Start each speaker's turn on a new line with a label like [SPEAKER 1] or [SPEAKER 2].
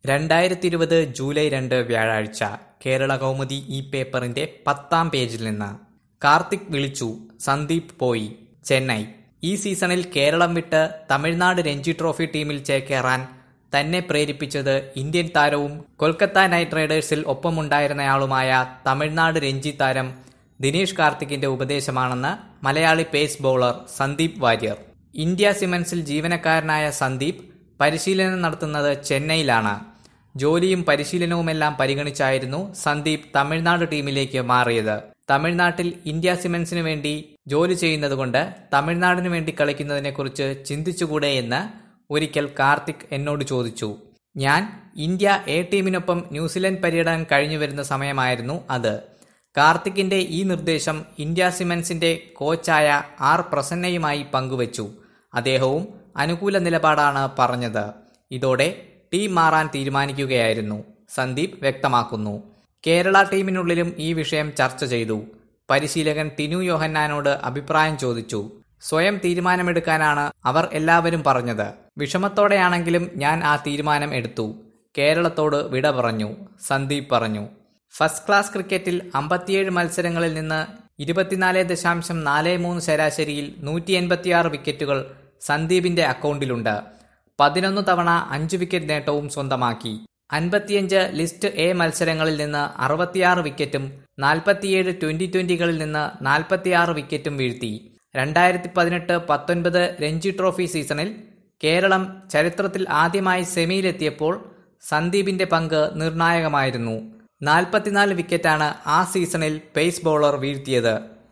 [SPEAKER 1] 2020 July 2 വ്യാഴാഴ്ച കേരള കൗമുദി ഈ പേപ്പറിന്റെ 10-ാം പേജിൽ നിന്ന് കാർത്തിക് വിളിച്ചു, സന്ദീപ് പോയി. ചെന്നൈ. ഈ സീസണിൽ കേരളം വിട്ട് തമിഴ്നാട് രഞ്ജി ട്രോഫി ടീമിൽ ചേക്കേറാൻ തന്നെ പ്രേരിപ്പിച്ചത് ഇന്ത്യൻ താരവും കൊൽക്കത്ത നൈറ്റ് റൈഡേഴ്സിൽ ഒപ്പമുണ്ടായിരുന്നയാളുമായ തമിഴ്നാട് രഞ്ജി താരം ദിനേഷ് കാർത്തിക്കിന്റെ ഉപദേശമാണെന്ന് Malayali pace bowler Sandeep Warrier. India സിമന്റ്സിൽ ജീവനക്കാരനായ സന്ദീപ് പരിശീലനം നടത്തുന്നത് ചെന്നൈയിലാണ്. ജോലിയും പരിശീലനവുമെല്ലാം പരിഗണിച്ചായിരുന്നു സന്ദീപ് തമിഴ്നാട് ടീമിലേക്ക് മാറിയത്. തമിഴ്നാട്ടിൽ ഇന്ത്യ സിമന്റ്സിനു വേണ്ടി ജോലി ചെയ്യുന്നതുകൊണ്ട് തമിഴ്നാടിനു വേണ്ടി കളിക്കുന്നതിനെക്കുറിച്ച് ചിന്തിച്ചുകൂടെ എന്ന് ഒരിക്കൽ കാർത്തിക് എന്നോട് ചോദിച്ചു. ഞാൻ ഇന്ത്യ എ ടീമിനൊപ്പം ന്യൂസിലൻഡ് പര്യടനം കഴിഞ്ഞു വരുന്ന സമയമായിരുന്നു അത്. കാർത്തിക്കിന്റെ ഈ നിർദ്ദേശം ഇന്ത്യ സിമന്റ്സിന്റെ കോച്ചായ ആർ പ്രസന്നയുമായി പങ്കുവച്ചു. അദ്ദേഹവും അനുകൂല നിലപാടാണ് പറഞ്ഞത്. ഇതോടെ ടീം മാറാൻ തീരുമാനിക്കുകയായിരുന്നു, സന്ദീപ് വ്യക്തമാക്കുന്നു. കേരള ടീമിനുള്ളിലും ഈ വിഷയം ചർച്ച ചെയ്തു. പരിശീലകൻ ടിനു യോഹന്നാനോട് അഭിപ്രായം ചോദിച്ചു. സ്വയം തീരുമാനമെടുക്കാനാണ് അവർ എല്ലാവരും പറഞ്ഞത്. വിഷമത്തോടെയാണെങ്കിലും ഞാൻ ആ തീരുമാനം എടുത്തു. കേരളത്തോട് വിട പറഞ്ഞു, സന്ദീപ് പറഞ്ഞു. ഫസ്റ്റ് ക്ലാസ് ക്രിക്കറ്റിൽ 57 മത്സരങ്ങളിൽ നിന്ന് 24.43 ശരാശരിയിൽ 186 വിക്കറ്റുകൾ സന്ദീപിന്റെ അക്കൗണ്ടിലുണ്ട്. 11 തവണ 5 വിക്കറ്റ് നേട്ടവും സ്വന്തമാക്കി. 55 ലിസ്റ്റ് എ മത്സരങ്ങളിൽ നിന്ന് 66 വിക്കറ്റും 47 ട്വന്റി-ട്വന്റികളിൽ നിന്ന് 46 വിക്കറ്റും വീഴ്ത്തി. 2018-19 രഞ്ജി ട്രോഫി സീസണിൽ കേരളം ചരിത്രത്തിൽ ആദ്യമായി സെമിയിലെത്തിയപ്പോൾ സന്ദീപിന്റെ പങ്ക് നിർണായകമായിരുന്നു. 44 വിക്കറ്റാണ് ആ സീസണിൽ പേസ് ബൗളർ വീഴ്ത്തിയത്.